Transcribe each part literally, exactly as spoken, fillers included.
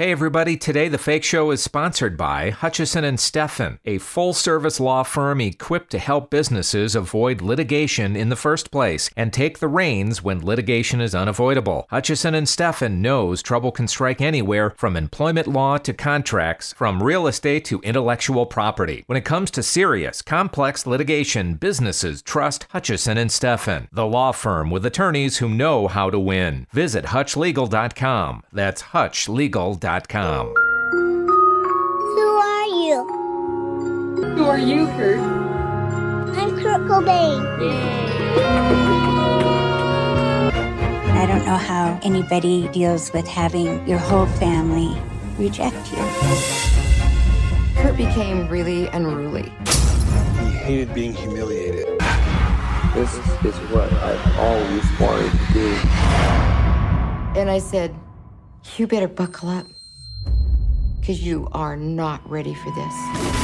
Hey everybody, today the Fake Show is sponsored by Hutchison and Steffen, a full-service law firm equipped to help businesses avoid litigation in the first place and take the reins when litigation is unavoidable. Hutchison and Steffen knows trouble can strike anywhere from employment law to contracts, from real estate to intellectual property. When it comes to serious, complex litigation, businesses trust Hutchison and Steffen, the law firm with attorneys who know how to win. Visit hutch legal dot com. That's hutch legal dot com. Who are you? Who are you, Kurt? I'm Kurt Cobain. Yay. I don't know how anybody deals with having your whole family reject you. Kurt became really unruly. He hated being humiliated. This is what I've always wanted to do. And I said, you better buckle up, because you are not ready for this.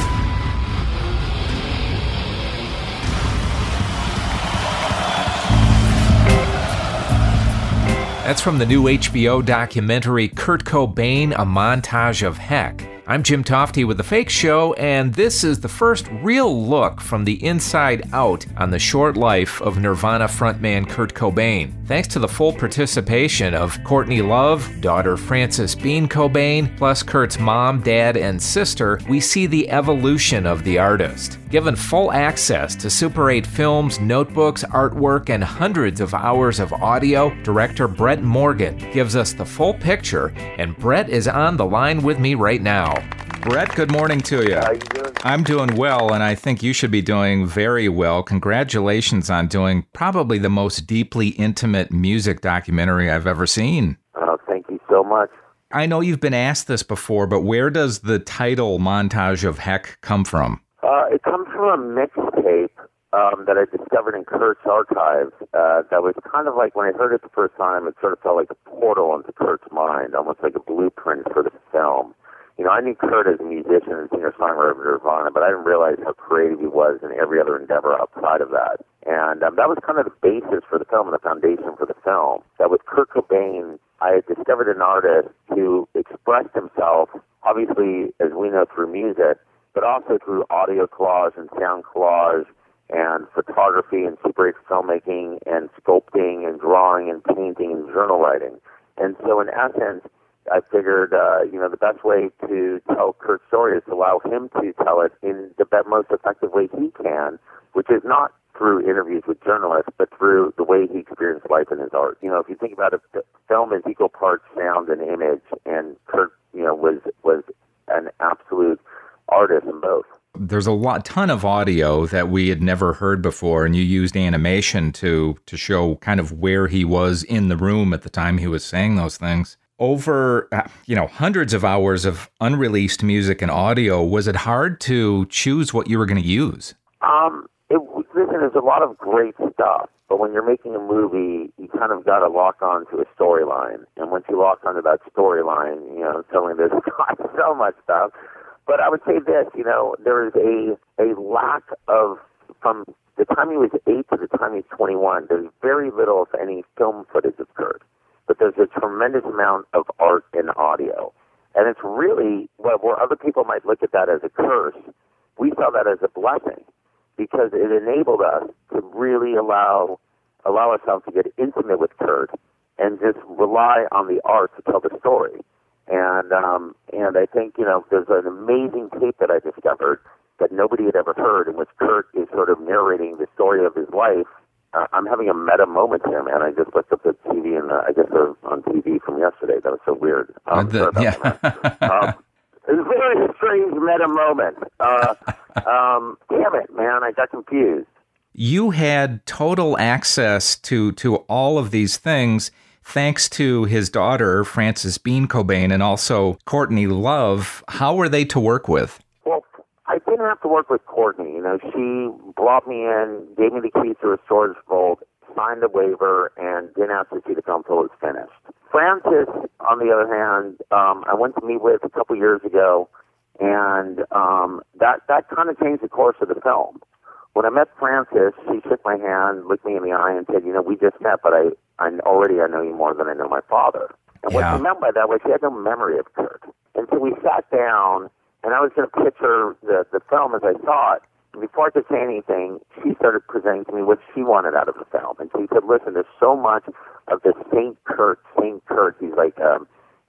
That's from the new H B O documentary Kurt Cobain, A Montage of Heck. I'm Jim Tofte with The Fake Show, and this is the first real look from the inside out on the short life of Nirvana frontman Kurt Cobain. Thanks to the full participation of Courtney Love, daughter Frances Bean Cobain, plus Kurt's mom, dad, and sister, we see the evolution of the artist. Given full access to Super eight films, notebooks, artwork, and hundreds of hours of audio, director Brett Morgan gives us the full picture, and Brett is on the line with me right now. Brett, good morning to you. How you doing? I'm doing well, and I think you should be doing very well. Congratulations on doing probably the most deeply intimate music documentary I've ever seen. Oh, thank you so much. I know you've been asked this before, but where does the title Montage of Heck come from? Uh, it comes from a mixtape um, that I discovered in Kurt's archives. Uh, that was kind of like, when I heard it the first time, it sort of felt like a portal into Kurt's mind, almost like a blueprint for the film. You know, I knew Kurt as a musician and singer-songwriter of Nirvana, but I didn't realize how creative he was in every other endeavor outside of that. And um, that was kind of the basis for the film and the foundation for the film. That with Kurt Cobain, I had discovered an artist who expressed himself, obviously, as we know, through music, but also through audio collage and sound collage and photography and Super eight filmmaking and sculpting and drawing and painting and journal writing. And so, in essence, I figured, uh, you know, the best way to tell Kurt's story is to allow him to tell it in the most effective way he can, which is not through interviews with journalists, but through the way he experienced life in his art. You know, if you think about it, the film is equal parts sound and image, and Kurt, you know, was was an absolute artist in both. There's a lot, ton of audio that we had never heard before, and you used animation to to show kind of where he was in the room at the time he was saying those things. Over, you know, hundreds of hours of unreleased music and audio, was it hard to choose what you were going to use? Um, it, listen, there's a lot of great stuff, but when you're making a movie, you kind of got to lock on to a storyline. And once you lock onto that storyline, you know, suddenly there's not so much stuff. But I would say this, you know, there is a, a lack of, from the time he was eight to the time he's twenty-one, there's very little, if any, film footage of Kurt. But there's a tremendous amount of art and audio. And it's really, well, where other people might look at that as a curse, we saw that as a blessing, because it enabled us to really allow allow ourselves to get intimate with Kurt and just rely on the art to tell the story. And um, and I think, you know, there's an amazing tape that I discovered that nobody had ever heard, in which Kurt is sort of narrating the story of his life. Uh, I'm having a meta moment here, man. I just looked up the T V, and uh, I guess they're on T V from yesterday. That was so weird. Um, the, yeah. um, it was a very strange meta moment. Uh, um, damn it, man. I got confused. You had total access to, to all of these things thanks to his daughter, Frances Bean Cobain, and also Courtney Love. How were they to work with? Well, I didn't have to work with Courtney. You know, she brought me in, gave me the keys to her storage vault, signed a waiver, and didn't have to see the film until it was finished. Frances, on the other hand, um, I went to meet with a couple years ago, and um, that, that kind of changed the course of the film. When I met Frances, she shook my hand, looked me in the eye, and said, you know, we just met, but I, I already I know you more than I know my father. And what Yeah. she meant by that was she had no memory of Kurt. And so we sat down, and I was going to pitch her the, the film as I saw it. And before I could say anything, she started presenting to me what she wanted out of the film. And she said, listen, there's so much of the Saint Kurt, Saint Kurt. He's like, um,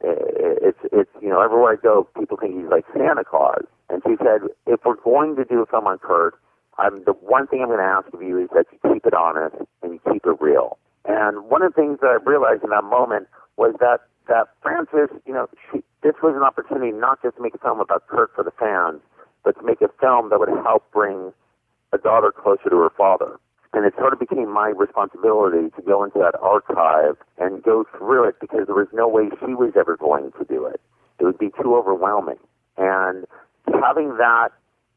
it's, it's, you know, everywhere I go, people think he's like Santa Claus. And she said, if we're going to do a film on Kurt, I'm, the one thing I'm going to ask of you is that you keep it honest and you keep it real. And one of the things that I realized in that moment was that, that Frances, you know, she, this was an opportunity not just to make a film about Kurt for the fans, but to make a film that would help bring a daughter closer to her father. And it sort of became my responsibility to go into that archive and go through it because there was no way she was ever going to do it. It would be too overwhelming. And having that,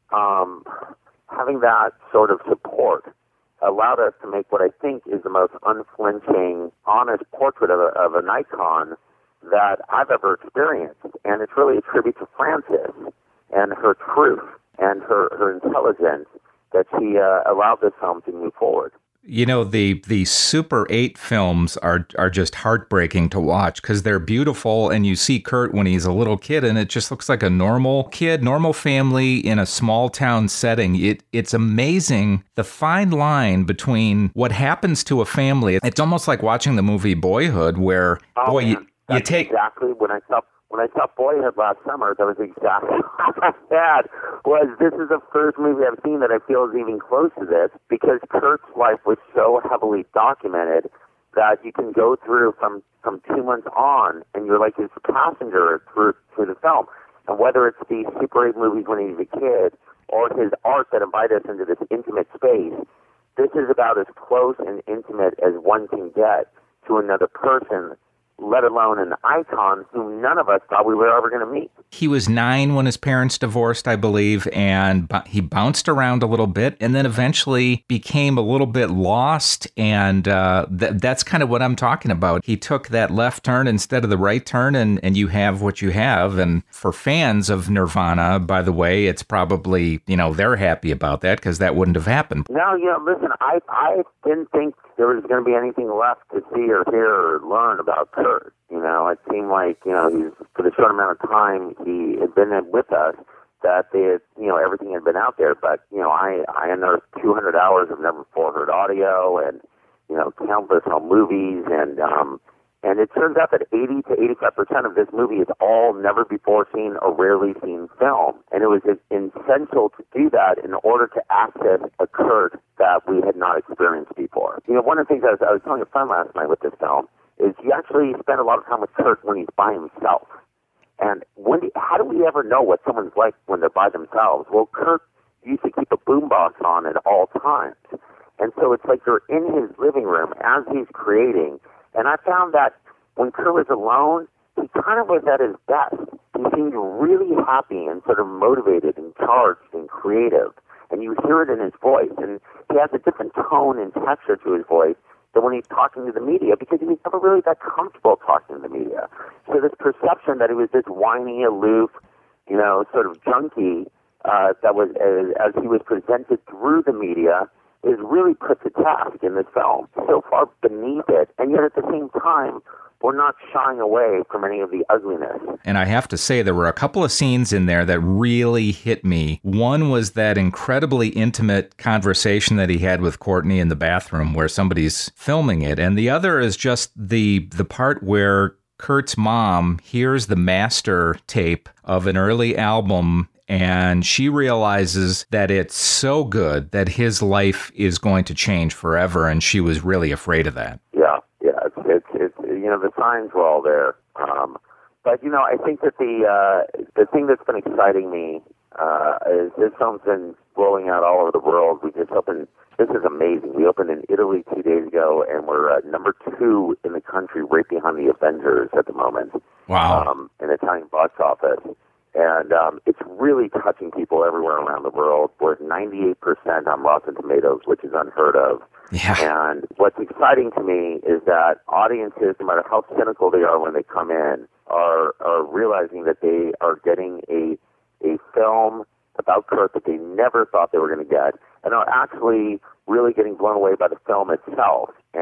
um, having that sort of support allowed us to make what I think is the most unflinching, honest portrait of, a, of an icon that I've ever experienced. And it's really a tribute to Frances and her truth and her, her intelligence that she uh, allowed this film to move forward. You know, the the Super eight films are are just heartbreaking to watch because they're beautiful, and you see Kurt when he's a little kid, and it just looks like a normal kid, normal family in a small town setting. It It's amazing the fine line between what happens to a family. It's almost like watching the movie Boyhood, where, oh, boy, man. you, you That's take... exactly when I saw When I saw Boyhood last summer, that was exactly what I had. Was this is the first movie I've seen that I feel is even close to this because Kurt's life was so heavily documented that you can go through from, from two months on and you're like his passenger through through the film. And whether it's the Super eight movies when he was a kid or his art that invite us into this intimate space, this is about as close and intimate as one can get to another person, let alone an icon whom none of us thought we were ever going to meet. He was nine when his parents divorced, I believe, and bu- he bounced around a little bit and then eventually became a little bit lost, and uh, th- that's kind of what I'm talking about. He took that left turn instead of the right turn, and, and you have what you have. And for fans of Nirvana, by the way, it's probably, you know, they're happy about that because that wouldn't have happened. No, you know, listen, I, I didn't think there was going to be anything left to see or hear or learn about Kurt. You know, it seemed like, you know, he's, for the short amount of time he had been with us, that they had, you know, everything had been out there. But, you know, I, I unearthed two hundred hours of never before heard audio and, you know, countless home movies. And, um, and it turns out that eighty to eighty-five percent of this movie is all never before seen or rarely seen film. And it was essential to do that in order to access a Kurt that we had not experienced before. You know, one of the things I was, I was telling a friend last night with this film is you actually spend a lot of time with Kurt when he's by himself. And when do, how do we ever know what someone's like when they're by themselves? Well, Kurt used to keep a boombox on at all times. And so it's like you're in his living room as he's creating. And I found that when Kurt was alone, he kind of was at his best. He seemed really happy and sort of motivated and charged and creative. And you hear it in his voice. And he has a different tone and texture to his voice than when he's talking to the media, because he was never really that comfortable talking to the media. So this perception that he was this whiny, aloof, you know, sort of junkie uh, that was, as, as he was presented through the media, is really put to task in this film. So far beneath it, and yet at the same time, we're not shying away from any of the ugliness. And I have to say, there were a couple of scenes in there that really hit me. One was that incredibly intimate conversation that he had with Courtney in the bathroom where somebody's filming it. And the other is just the the part where Kurt's mom hears the master tape of an early album, and she realizes that it's so good that his life is going to change forever, and she was really afraid of that. Yeah, yeah, it's, it's, it's you know, the signs were all there. Um, but, you know, I think that the uh, the thing that's been exciting me uh, is this film's been rolling out all over the world. We just opened, this is amazing. We opened in Italy two days ago, and we're uh, number two in the country, right behind the Avengers at the moment. Wow. Um, in Italian box office. And um, it's really touching people everywhere around the world. We're at ninety-eight percent on Rotten Tomatoes, which is unheard of. Yeah. And what's exciting to me is that audiences, no matter how cynical they are when they come in, are are realizing that they are getting a a film about Kurt that they never thought they were going to get, and are actually really getting blown away by the film itself.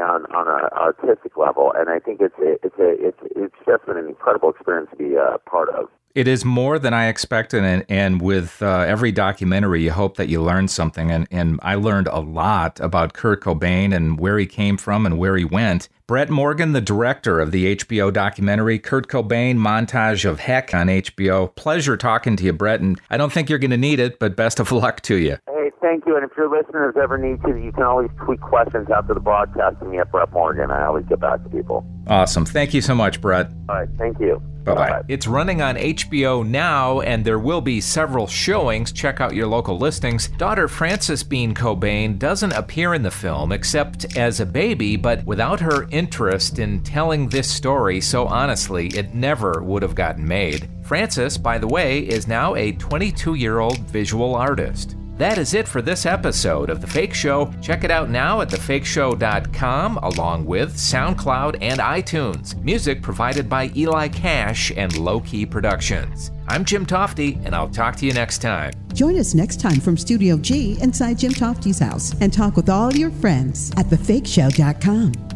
on on an artistic level, and I think it's a, it's a, it's it's just been an incredible experience to be a part of. It is more than I expected, and, and with uh, every documentary, you hope that you learn something, and, and I learned a lot about Kurt Cobain and where he came from and where he went. Brett Morgen, the director of the H B O documentary Kurt Cobain, Montage of Heck on H B O. Pleasure talking to you, Brett, and I don't think you're going to need it, but best of luck to you. Hey, thank you, and if your listeners ever need to, you can always tweet questions after the broadcast to me at Brett Morgen. I always get back to people. Awesome. Thank you so much, Brett. All right, thank you. Bye-bye. Bye-bye. It's running on H B O now, and there will be several showings. Check out your local listings. Daughter Frances Bean Cobain doesn't appear in the film except as a baby, but without her interest in telling this story so honestly, it never would have gotten made. Frances, by the way, is now a twenty-two-year-old visual artist. That is it for this episode of The Fake Show. Check it out now at the fake show dot com, along with SoundCloud and iTunes. Music provided by Eli Cash and Low Key Productions. I'm Jim Tofte, and I'll talk to you next time. Join us next time from Studio G inside Jim Tofte's house and talk with all your friends at the fake show dot com.